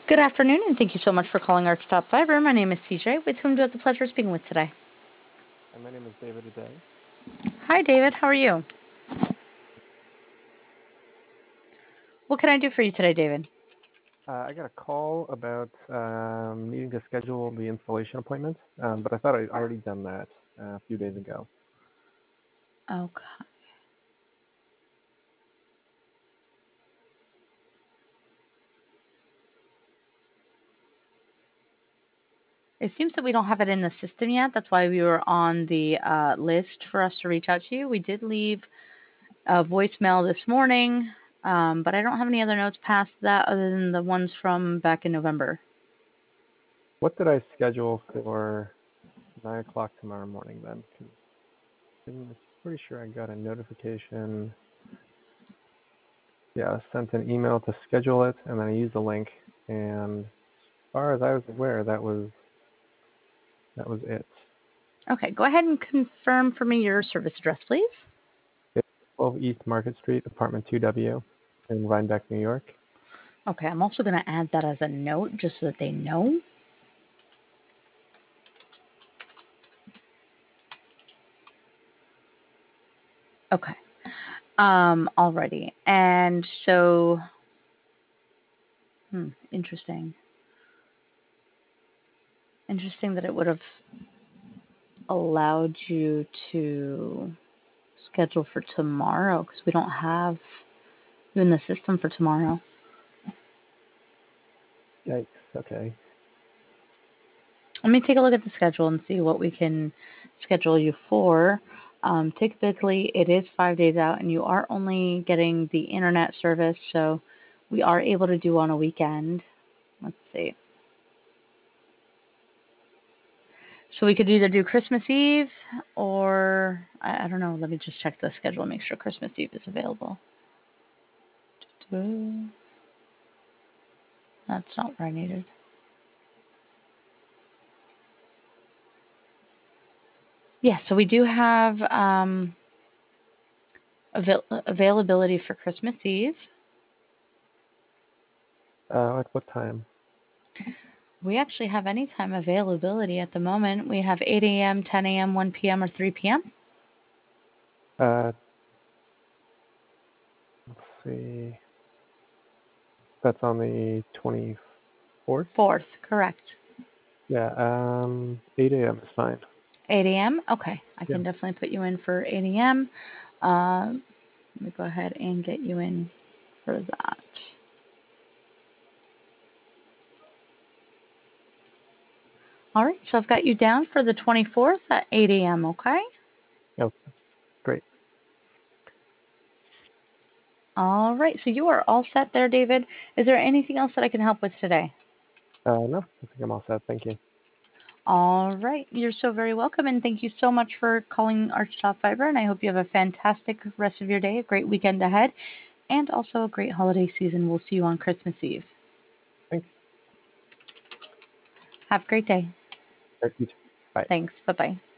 Good afternoon, and thank you so much for calling Arch Top Fiber. My name is CJ, with whom do I have the pleasure of speaking with today? My name is David today. Hi, David. How are you? What can I do for you today, David? I got a call about needing to schedule the installation appointment, but I thought I'd already done that a few days ago. Okay. It seems that we don't have it in the system yet. That's why we were on the list for us to reach out to you. We did leave a voicemail this morning, but I don't have any other notes past that other than the ones from back in November. What did I schedule for 9 o'clock tomorrow morning then? 'Cause I'm pretty sure I got a notification. Yeah, I sent an email to schedule it, and then I used the link. And as far as I was aware, that was it. Okay, go ahead and confirm for me your service address, please. It's 12 East Market Street, apartment 2W, in Rhinebeck, New York. Okay, I'm also going to add that as a note just so that they know. Okay. Alrighty. And so, interesting. Interesting that it would have allowed you to schedule for tomorrow because we don't have you in the system for tomorrow. Yikes. Okay. Let me take a look at the schedule and see what we can schedule you for. Typically, it is 5 days out, and you are only getting the internet service, so we are able to do on a weekend. Let's see. So we could either do Christmas Eve or I don't know. Let me just check the schedule and make sure Christmas Eve is available. That's not where I needed. Yeah, so we do have availability for Christmas Eve. At what time? We actually have any time availability at the moment. We have 8 a.m., 10 a.m., 1 p.m., or 3 p.m. Uh, let's see. That's on the 24th? 4th, correct. Yeah, 8 a.m. is fine. 8 a.m.? Okay, I Yeah. can definitely put you in for 8 a.m. Let me go ahead and get you in for that. All right, so I've got you down for the 24th at 8 a.m., okay? Oh, great. All right, so you are all set there, David. Is there anything else that I can help with today? No, I think I'm all set. Thank you. All right, you're so very welcome, and thank you so much for calling Archtop Fiber, and I hope you have a fantastic rest of your day, a great weekend ahead, and also a great holiday season. We'll see you on Christmas Eve. Thanks. Have a great day. All right, you too. Bye. Thanks. Bye-bye.